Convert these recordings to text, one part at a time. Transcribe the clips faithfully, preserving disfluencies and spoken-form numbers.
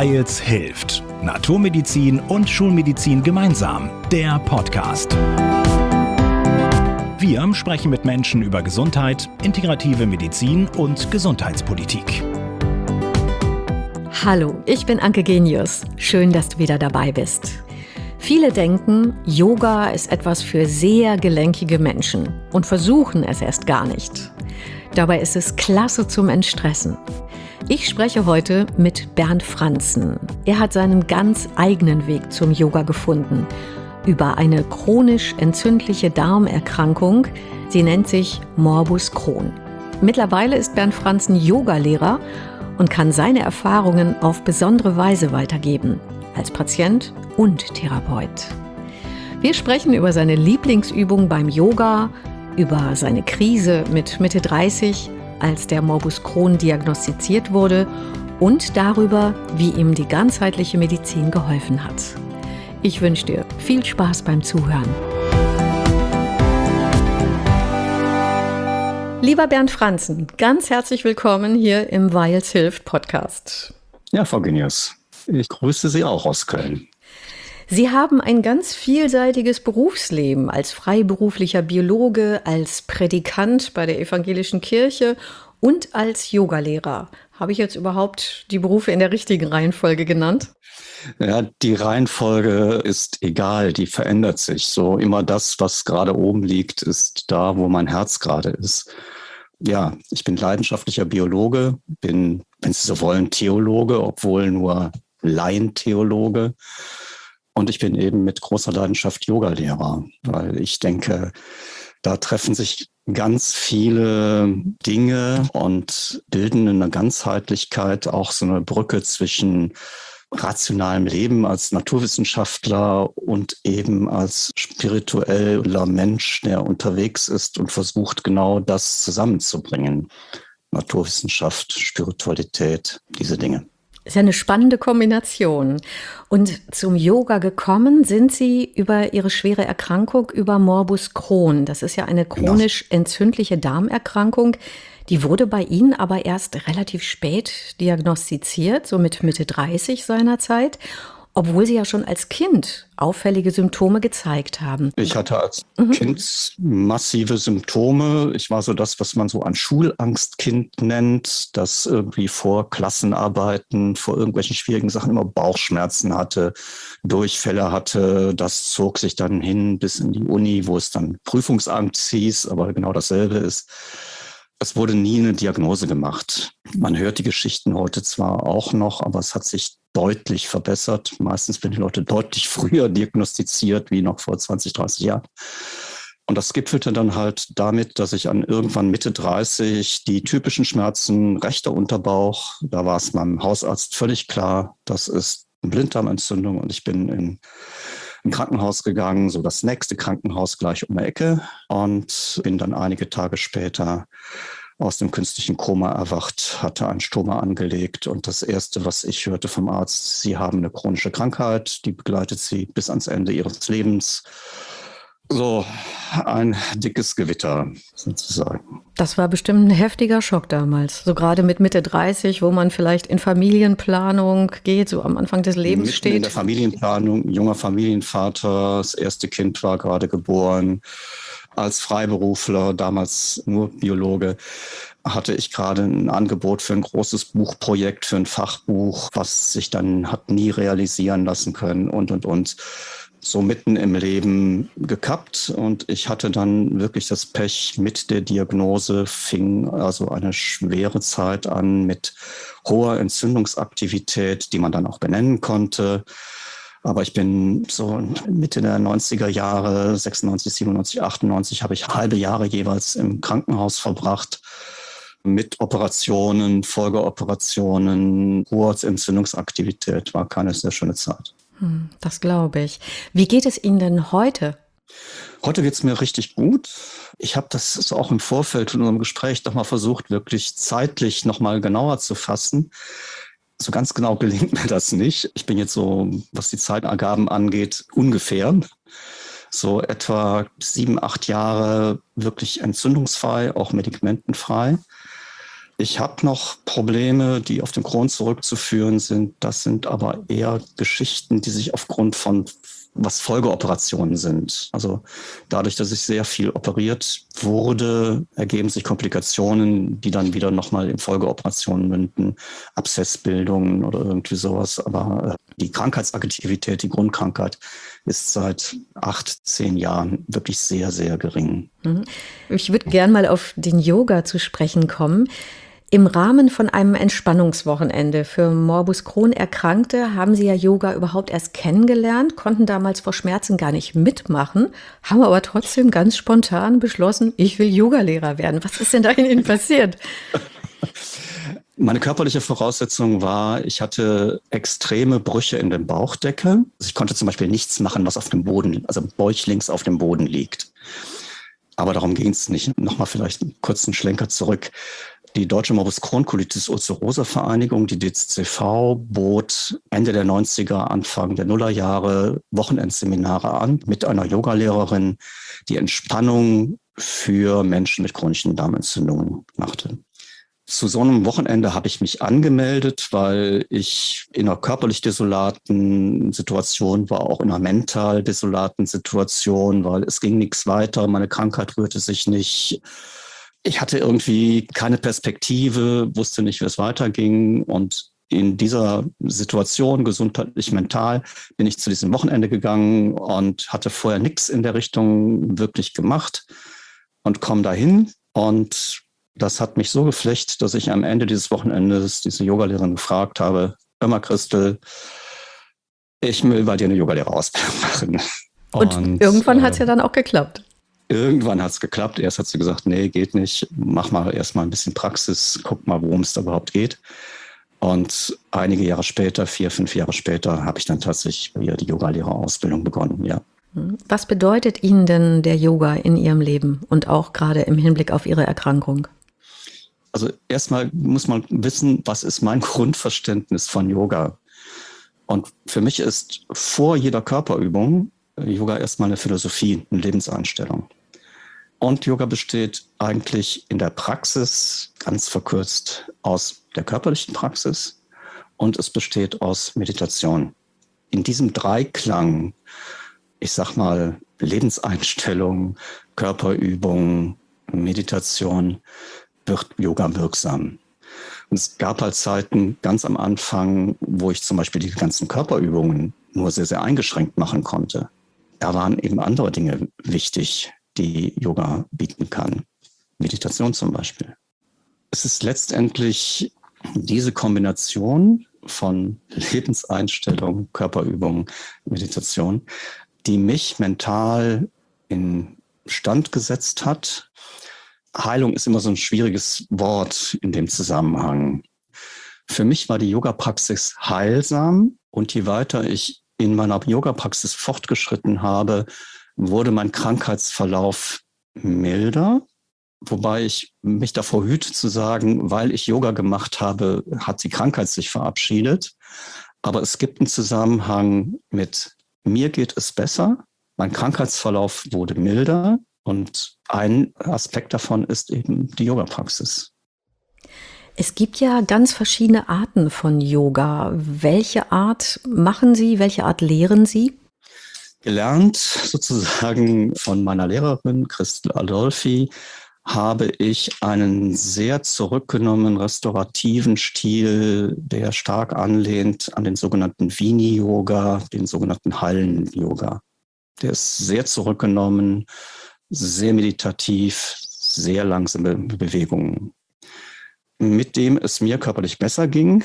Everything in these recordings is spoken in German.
Weils hilft. Naturmedizin und Schulmedizin gemeinsam. Der Podcast. Wir sprechen mit Menschen über Gesundheit, integrative Medizin und Gesundheitspolitik. Hallo, ich bin Anke Genius. Schön, dass du wieder dabei bist. Viele denken, Yoga ist etwas für sehr gelenkige Menschen und versuchen es erst gar nicht. Dabei ist es klasse zum Entstressen. Ich spreche heute mit Bernd Franzen. Er hat seinen ganz eigenen Weg zum Yoga gefunden. Über eine chronisch entzündliche Darmerkrankung. Sie nennt sich Morbus Crohn. Mittlerweile ist Bernd Franzen Yogalehrer und kann seine Erfahrungen auf besondere Weise weitergeben. Als Patient und Therapeut. Wir sprechen über seine Lieblingsübung beim Yoga, über seine Krise mit Mitte dreißig, als der Morbus Crohn diagnostiziert wurde, und darüber, wie ihm die ganzheitliche Medizin geholfen hat. Ich wünsche dir viel Spaß beim Zuhören. Lieber Bernd Franzen, ganz herzlich willkommen hier im Weils hilft Podcast. Ja, Frau Genius, ich grüße Sie auch aus Köln. Sie haben ein ganz vielseitiges Berufsleben als freiberuflicher Biologe, als Prädikant bei der evangelischen Kirche und als Yogalehrer. Habe ich jetzt überhaupt die Berufe in der richtigen Reihenfolge genannt? Ja, die Reihenfolge ist egal, die verändert sich. So immer das, was gerade oben liegt, ist da, wo mein Herz gerade ist. Ja, ich bin leidenschaftlicher Biologe, bin, wenn Sie so wollen, Theologe, obwohl nur Laientheologe. Und ich bin eben mit großer Leidenschaft Yogalehrer, weil ich denke, da treffen sich ganz viele Dinge und bilden eine Ganzheitlichkeit, auch so eine Brücke zwischen rationalem Leben als Naturwissenschaftler und eben als spiritueller Mensch, der unterwegs ist und versucht, genau das zusammenzubringen. Naturwissenschaft, Spiritualität, diese Dinge. Ist ja eine spannende Kombination. Und zum Yoga gekommen sind Sie über Ihre schwere Erkrankung, über Morbus Crohn. Das ist ja eine chronisch entzündliche Darmerkrankung. Die wurde bei Ihnen aber erst relativ spät diagnostiziert, so mit Mitte dreißig seinerzeit, obwohl Sie ja schon als Kind auffällige Symptome gezeigt haben. Ich hatte als mhm. Kind massive Symptome. Ich war so das, was man so ein Schulangstkind nennt, das irgendwie vor Klassenarbeiten, vor irgendwelchen schwierigen Sachen immer Bauchschmerzen hatte, Durchfälle hatte. Das zog sich dann hin bis in die Uni, wo es dann Prüfungsangst hieß, aber genau dasselbe ist. Es wurde nie eine Diagnose gemacht. Man hört die Geschichten heute zwar auch noch, aber es hat sich deutlich verbessert. Meistens werden die Leute deutlich früher diagnostiziert, wie noch vor zwanzig, dreißig Jahren. Und das gipfelte dann halt damit, dass ich an irgendwann Mitte dreißig die typischen Schmerzen, rechter Unterbauch, da war es meinem Hausarzt völlig klar, das ist eine Blinddarmentzündung, und ich bin in ein Krankenhaus gegangen, so das nächste Krankenhaus gleich um die Ecke, und bin dann einige Tage später aus dem künstlichen Koma erwacht, hatte einen Stoma angelegt, und das Erste, was ich hörte vom Arzt: Sie haben eine chronische Krankheit, die begleitet Sie bis ans Ende Ihres Lebens. So ein dickes Gewitter sozusagen. Das war bestimmt ein heftiger Schock damals, so gerade mit Mitte dreißig, wo man vielleicht in Familienplanung geht, so am Anfang des Lebens Mitten steht. In der Familienplanung, junger Familienvater, das erste Kind war gerade geboren. Als Freiberufler, damals nur Biologe, hatte ich gerade ein Angebot für ein großes Buchprojekt, für ein Fachbuch, was sich dann hat nie realisieren lassen können und, und, und. So mitten im Leben gekappt, und ich hatte dann wirklich das Pech. Mit der Diagnose fing also eine schwere Zeit an mit hoher Entzündungsaktivität, die man dann auch benennen konnte. Aber ich bin so Mitte der neunziger Jahre, sechsundneunzig, siebenundneunzig, achtundneunzig, habe ich halbe Jahre jeweils im Krankenhaus verbracht mit Operationen, Folgeoperationen, hoher Entzündungsaktivität. War keine sehr schöne Zeit. Das glaube ich. Wie geht es Ihnen denn heute? Heute geht es mir richtig gut. Ich habe das so auch im Vorfeld von unserem Gespräch noch mal versucht, wirklich zeitlich noch mal genauer zu fassen. So ganz genau gelingt mir das nicht. Ich bin jetzt so, was die Zeitangaben angeht, ungefähr so etwa sieben, acht Jahre wirklich entzündungsfrei, auch medikamentenfrei. Ich habe noch Probleme, die auf den Crohn zurückzuführen sind. Das sind aber eher Geschichten, die sich aufgrund von was Folgeoperationen sind. Also dadurch, dass ich sehr viel operiert wurde, ergeben sich Komplikationen, die dann wieder nochmal in Folgeoperationen münden, Abszessbildungen oder irgendwie sowas. Aber die Krankheitsaktivität, die Grundkrankheit, ist seit acht, zehn Jahren wirklich sehr, sehr gering. Ich würde gern mal auf den Yoga zu sprechen kommen. Im Rahmen von einem Entspannungswochenende für Morbus Crohn-Erkrankte haben Sie ja Yoga überhaupt erst kennengelernt, konnten damals vor Schmerzen gar nicht mitmachen, haben aber trotzdem ganz spontan beschlossen, ich will Yogalehrer werden. Was ist denn da in Ihnen passiert? Meine körperliche Voraussetzung war, ich hatte extreme Brüche in der Bauchdecke. Also ich konnte zum Beispiel nichts machen, was auf dem Boden, also bäuchlings auf dem Boden liegt. Aber darum ging es nicht. Nochmal vielleicht einen kurzen Schlenker zurück. Die Deutsche Morbus Crohn-Colitis Ulcerosa Vereinigung, die D Z C V, bot Ende der neunziger, Anfang der Nullerjahre Wochenendseminare an mit einer Yogalehrerin, die Entspannung für Menschen mit chronischen Darmentzündungen machte. Zu so einem Wochenende habe ich mich angemeldet, weil ich in einer körperlich desolaten Situation war, auch in einer mental desolaten Situation, weil es ging nichts weiter, meine Krankheit rührte sich nicht. Ich hatte irgendwie keine Perspektive, wusste nicht, wie es weiterging. Und in dieser Situation, gesundheitlich, mental, bin ich zu diesem Wochenende gegangen und hatte vorher nichts in der Richtung wirklich gemacht und komme dahin. Und das hat mich so geflecht, dass ich am Ende dieses Wochenendes diese Yogalehrerin gefragt habe, hör mal, Christel, ich will bei dir eine Yogalehrerausbildung machen. Und, und irgendwann äh, hat es ja dann auch geklappt. Irgendwann hat es geklappt. Erst hat sie gesagt, nee, geht nicht. Mach mal erstmal ein bisschen Praxis, guck mal, worum es da überhaupt geht. Und einige Jahre später, vier, fünf Jahre später, habe ich dann tatsächlich hier die Yogalehrerausbildung begonnen, ja. Was bedeutet Ihnen denn der Yoga in Ihrem Leben und auch gerade im Hinblick auf Ihre Erkrankung? Also erstmal muss man wissen, was ist mein Grundverständnis von Yoga? Und für mich ist vor jeder Körperübung Yoga erstmal eine Philosophie, eine Lebenseinstellung. Und Yoga besteht eigentlich in der Praxis, ganz verkürzt, aus der körperlichen Praxis und es besteht aus Meditation. In diesem Dreiklang, ich sag mal, Lebenseinstellung, Körperübung, Meditation, wird Yoga wirksam. Und es gab halt Zeiten ganz am Anfang, wo ich zum Beispiel die ganzen Körperübungen nur sehr, sehr eingeschränkt machen konnte. Da waren eben andere Dinge wichtig, die Yoga bieten kann. Meditation zum Beispiel. Es ist letztendlich diese Kombination von Lebenseinstellung, Körperübung, Meditation, die mich mental in Stand gesetzt hat. Heilung ist immer so ein schwieriges Wort in dem Zusammenhang. Für mich war die Yoga-Praxis heilsam und je weiter ich in meiner Yoga-Praxis fortgeschritten habe, wurde mein Krankheitsverlauf milder. Wobei ich mich davor hüte zu sagen, weil ich Yoga gemacht habe, hat die Krankheit sich verabschiedet. Aber es gibt einen Zusammenhang mit mir geht es besser, mein Krankheitsverlauf wurde milder und ein Aspekt davon ist eben die Yoga-Praxis. Es gibt ja ganz verschiedene Arten von Yoga. Welche Art machen Sie? Welche Art lehren Sie? Gelernt sozusagen von meiner Lehrerin Christel Adolfi habe ich einen sehr zurückgenommenen restaurativen Stil, der stark anlehnt an den sogenannten Vini-Yoga, den sogenannten Hallen-Yoga. Der ist sehr zurückgenommen, sehr meditativ, sehr langsame Bewegungen. Mit dem es mir körperlich besser ging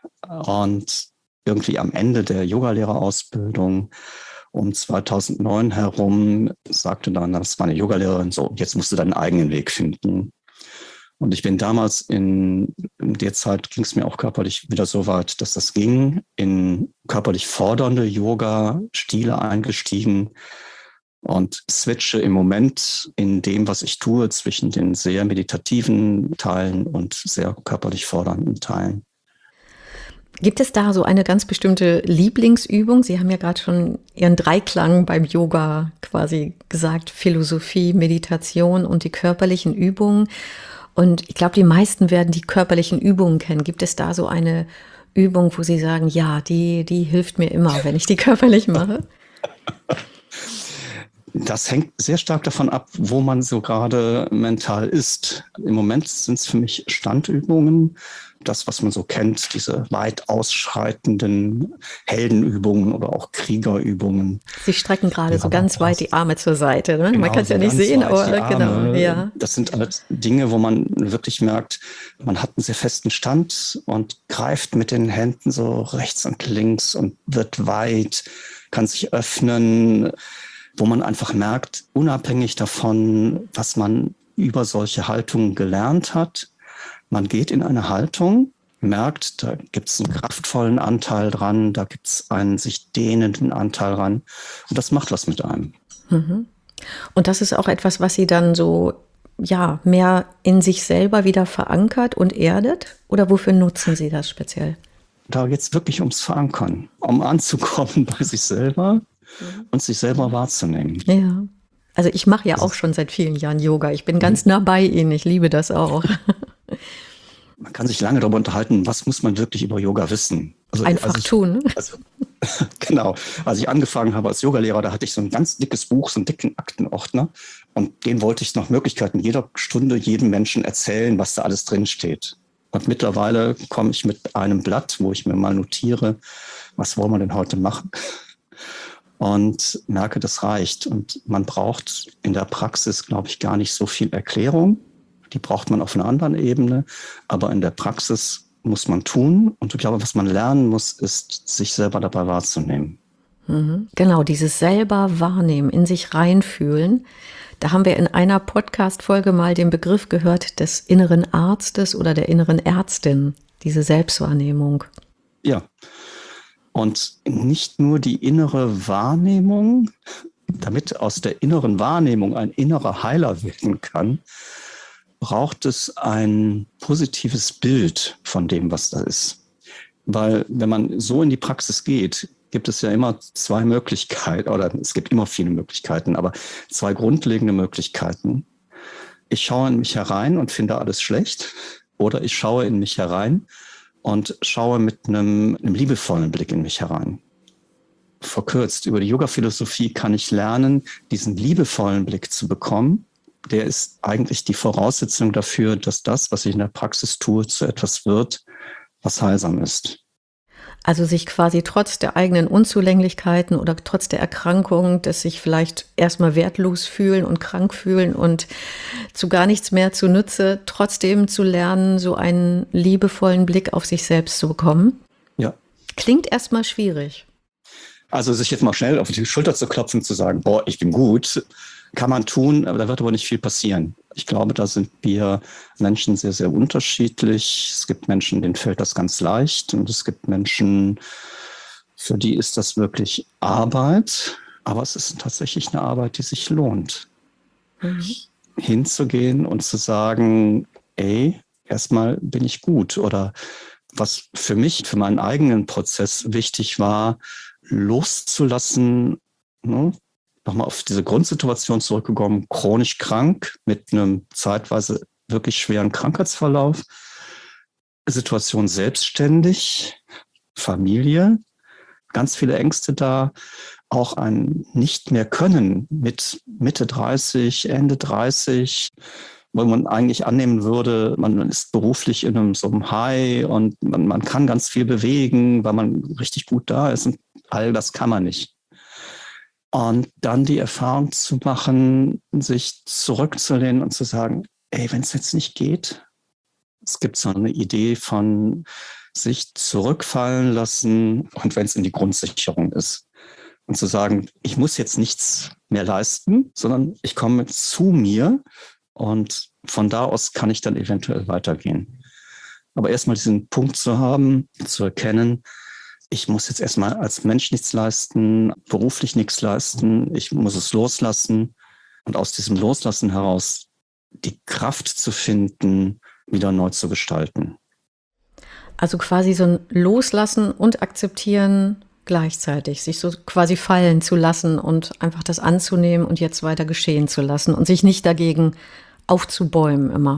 und irgendwie am Ende der Yogalehrerausbildung um zweitausendneun herum sagte dann, das war eine Yogalehrerin, so, jetzt musst du deinen eigenen Weg finden. Und ich bin damals in, in der Zeit ging es mir auch körperlich wieder so weit, dass das ging, in körperlich fordernde Yoga-Stile eingestiegen und switche im Moment in dem, was ich tue, zwischen den sehr meditativen Teilen und sehr körperlich fordernden Teilen. Gibt es da so eine ganz bestimmte Lieblingsübung? Sie haben ja gerade schon Ihren Dreiklang beim Yoga quasi gesagt, Philosophie, Meditation und die körperlichen Übungen. Und ich glaube, die meisten werden die körperlichen Übungen kennen. Gibt es da so eine Übung, wo Sie sagen, ja, die, die hilft mir immer, wenn ich die körperlich mache? Das hängt sehr stark davon ab, wo man so gerade mental ist. Im Moment sind es für mich Standübungen, das, was man so kennt, diese weit ausschreitenden Heldenübungen oder auch Kriegerübungen. Sie strecken gerade Ja, so ganz das- weit die Arme zur Seite. Ne? Genau, Man kann es ja so nicht ganz sehen, weit aber die genau. Arme. Ja. Das sind alles Dinge, wo man wirklich merkt, man hat einen sehr festen Stand und greift mit den Händen so rechts und links und wird weit, kann sich öffnen, wo man einfach merkt, unabhängig davon, was man über solche Haltungen gelernt hat, man geht in eine Haltung, merkt, da gibt es einen kraftvollen Anteil dran, da gibt es einen sich dehnenden Anteil dran und das macht was mit einem. Und das ist auch etwas, was Sie dann so ja, mehr in sich selber wieder verankert und erdet? Oder wofür nutzen Sie das speziell? Da geht es wirklich ums Verankern, um anzukommen bei sich selber und sich selber wahrzunehmen. Ja. Also ich mache ja auch schon seit vielen Jahren Yoga. Ich bin ganz nah bei Ihnen. Ich liebe das auch. Man kann sich lange darüber unterhalten, was muss man wirklich über Yoga wissen. Also, Einfach als ich, tun. Also, genau. Als ich angefangen habe als Yogalehrer, da hatte ich so ein ganz dickes Buch, so einen dicken Aktenordner. Und den wollte ich nach Möglichkeiten jeder Stunde jedem Menschen erzählen, was da alles drin steht. Und mittlerweile komme ich mit einem Blatt, wo ich mir mal notiere, was wollen wir denn heute machen? Und merke, das reicht. Und man braucht in der Praxis, glaube ich, gar nicht so viel Erklärung. Die braucht man auf einer anderen Ebene. Aber in der Praxis muss man tun. Und ich glaube, was man lernen muss, ist, sich selber dabei wahrzunehmen. Mhm. Genau, dieses selber wahrnehmen, in sich reinfühlen. Da haben wir in einer Podcast-Folge mal den Begriff gehört des inneren Arztes oder der inneren Ärztin, diese Selbstwahrnehmung. Ja. Und nicht nur die innere Wahrnehmung, damit aus der inneren Wahrnehmung ein innerer Heiler werden kann, braucht es ein positives Bild von dem, was da ist. Weil wenn man so in die Praxis geht, gibt es ja immer zwei Möglichkeiten, oder es gibt immer viele Möglichkeiten, aber zwei grundlegende Möglichkeiten. Ich schaue in mich herein und finde alles schlecht, oder ich schaue in mich herein und schaue mit einem, einem liebevollen Blick in mich herein. Verkürzt, über die Yoga-Philosophie kann ich lernen, diesen liebevollen Blick zu bekommen. Der ist eigentlich die Voraussetzung dafür, dass das, was ich in der Praxis tue, zu etwas wird, was heilsam ist. Also sich quasi trotz der eigenen Unzulänglichkeiten oder trotz der Erkrankung, dass sich vielleicht erstmal wertlos fühlen und krank fühlen und zu gar nichts mehr zunutze, trotzdem zu lernen, so einen liebevollen Blick auf sich selbst zu bekommen. Ja. Klingt erstmal schwierig. Also sich jetzt mal schnell auf die Schulter zu klopfen, zu sagen, boah, ich bin gut, kann man tun, aber da wird aber nicht viel passieren. Ich glaube, da sind wir Menschen sehr, sehr unterschiedlich. Es gibt Menschen, denen fällt das ganz leicht und es gibt Menschen, für die ist das wirklich Arbeit, aber es ist tatsächlich eine Arbeit, die sich lohnt. Mhm. Hinzugehen und zu sagen, ey, erstmal bin ich gut. Oder was für mich, für meinen eigenen Prozess wichtig war, loszulassen, ne? Nochmal auf diese Grundsituation zurückgekommen, chronisch krank mit einem zeitweise wirklich schweren Krankheitsverlauf, Situation selbstständig, Familie, ganz viele Ängste da, auch ein nicht mehr können mit Mitte dreißig, Ende dreißig, wo man eigentlich annehmen würde, man ist beruflich in einem so einem High und man, man kann ganz viel bewegen, weil man richtig gut da ist und all das kann man nicht. Und dann die Erfahrung zu machen, sich zurückzulehnen und zu sagen, ey, wenn es jetzt nicht geht, es gibt so eine Idee von sich zurückfallen lassen und wenn es in die Grundsicherung ist. Und zu sagen, ich muss jetzt nichts mehr leisten, sondern ich komme zu mir und von da aus kann ich dann eventuell weitergehen. Aber erstmal diesen Punkt zu haben, zu erkennen, ich muss jetzt erstmal als Mensch nichts leisten, beruflich nichts leisten, ich muss es loslassen und aus diesem Loslassen heraus die Kraft zu finden, wieder neu zu gestalten. Also quasi so ein Loslassen und Akzeptieren gleichzeitig, sich so quasi fallen zu lassen und einfach das anzunehmen und jetzt weiter geschehen zu lassen und sich nicht dagegen aufzubäumen immer.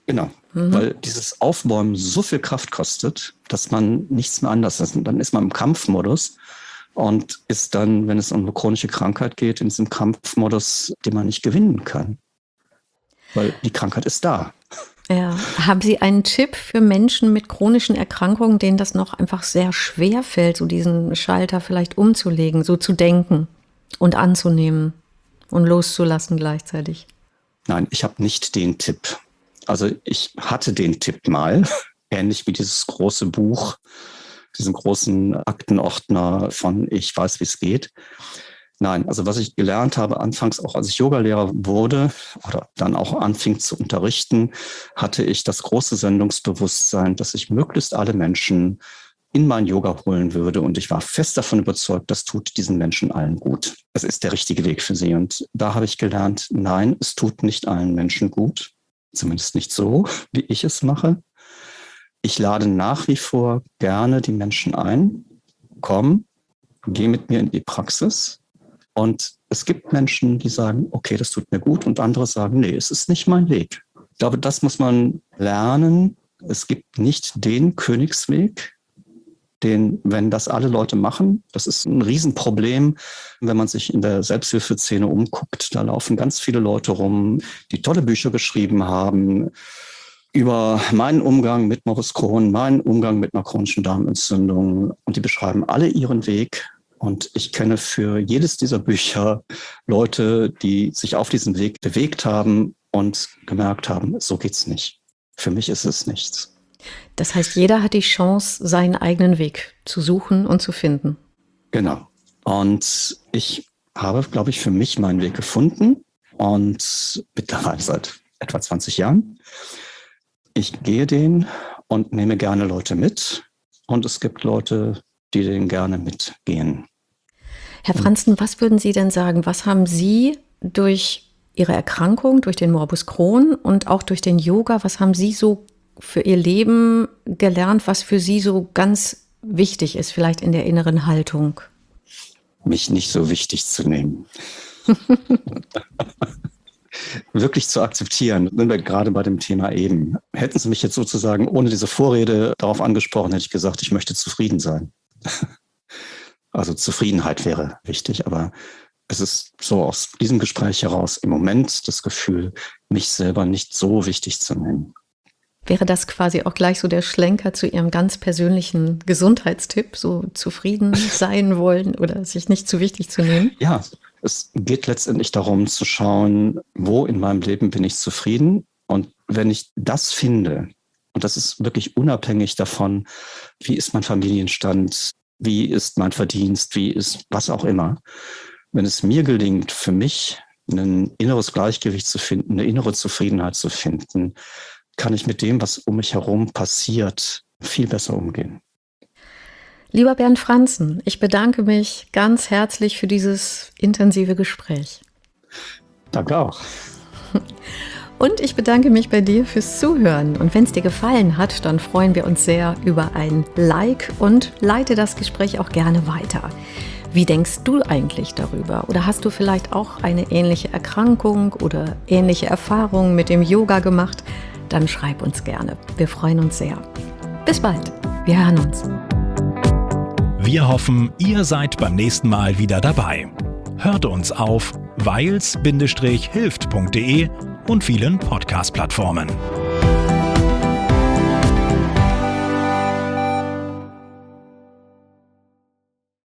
Genau, mhm. weil dieses Aufbäumen so viel Kraft kostet, dass man nichts mehr anders ist. Und dann ist man im Kampfmodus und ist dann, wenn es um eine chronische Krankheit geht, in diesem Kampfmodus, den man nicht gewinnen kann. Weil die Krankheit ist da. Ja. Haben Sie einen Tipp für Menschen mit chronischen Erkrankungen, denen das noch einfach sehr schwer fällt, so diesen Schalter vielleicht umzulegen, so zu denken und anzunehmen und loszulassen gleichzeitig? Nein, ich habe nicht den Tipp. Also ich hatte den Tipp mal, ähnlich wie dieses große Buch, diesen großen Aktenordner von Ich weiß, wie es geht. Nein, also was ich gelernt habe, anfangs auch als ich Yogalehrer wurde oder dann auch anfing zu unterrichten, hatte ich das große Sendungsbewusstsein, dass ich möglichst alle Menschen in mein Yoga holen würde. Und ich war fest davon überzeugt, das tut diesen Menschen allen gut. Das ist der richtige Weg für sie. Und da habe ich gelernt, nein, es tut nicht allen Menschen gut. Zumindest nicht so, wie ich es mache. Ich lade nach wie vor gerne die Menschen ein. Komm, geh mit mir in die Praxis. Und es gibt Menschen, die sagen, okay, das tut mir gut. Und andere sagen, nee, es ist nicht mein Weg. Ich glaube, das muss man lernen. Es gibt nicht den Königsweg, den, wenn das alle Leute machen, das ist ein Riesenproblem, wenn man sich in der Selbsthilfeszene umguckt. Da laufen ganz viele Leute rum, die tolle Bücher geschrieben haben über meinen Umgang mit Morbus Crohn, meinen Umgang mit einer chronischen Darmentzündung. Und die beschreiben alle ihren Weg. Und ich kenne für jedes dieser Bücher Leute, die sich auf diesem Weg bewegt haben und gemerkt haben, so geht's nicht. Für mich ist es nichts. Das heißt, jeder hat die Chance, seinen eigenen Weg zu suchen und zu finden. Genau. Und ich habe, glaube ich, für mich meinen Weg gefunden und mittlerweile seit etwa zwanzig Jahren. Ich gehe den und nehme gerne Leute mit. Und es gibt Leute, die den gerne mitgehen. Herr Franzen, was würden Sie denn sagen? Was haben Sie durch Ihre Erkrankung, durch den Morbus Crohn und auch durch den Yoga, was haben Sie so für Ihr Leben gelernt, was für Sie so ganz wichtig ist, vielleicht in der inneren Haltung? Mich nicht so wichtig zu nehmen. Wirklich zu akzeptieren, sind wir gerade bei dem Thema eben. Hätten Sie mich jetzt sozusagen ohne diese Vorrede darauf angesprochen, hätte ich gesagt, ich möchte zufrieden sein. Also Zufriedenheit wäre wichtig, aber es ist so aus diesem Gespräch heraus im Moment das Gefühl, mich selber nicht so wichtig zu nehmen. Wäre das quasi auch gleich so der Schlenker zu Ihrem ganz persönlichen Gesundheitstipp, so zufrieden sein wollen oder sich nicht zu wichtig zu nehmen? Ja, es geht letztendlich darum zu schauen, wo in meinem Leben bin ich zufrieden. Und wenn ich das finde, und das ist wirklich unabhängig davon, wie ist mein Familienstand, wie ist mein Verdienst, wie ist was auch immer. Wenn es mir gelingt, für mich ein inneres Gleichgewicht zu finden, eine innere Zufriedenheit zu finden, kann ich mit dem, was um mich herum passiert, viel besser umgehen. Lieber Bernd Franzen, ich bedanke mich ganz herzlich für dieses intensive Gespräch. Danke auch. Und ich bedanke mich bei dir fürs Zuhören. Und wenn es dir gefallen hat, dann freuen wir uns sehr über ein Like und leite das Gespräch auch gerne weiter. Wie denkst du eigentlich darüber? Oder hast du vielleicht auch eine ähnliche Erkrankung oder ähnliche Erfahrungen mit dem Yoga gemacht? Dann schreib uns gerne. Wir freuen uns sehr. Bis bald. Wir hören uns. Wir hoffen, ihr seid beim nächsten Mal wieder dabei. Hört uns auf weils Bindestrich hilft Punkt de und vielen Podcast-Plattformen.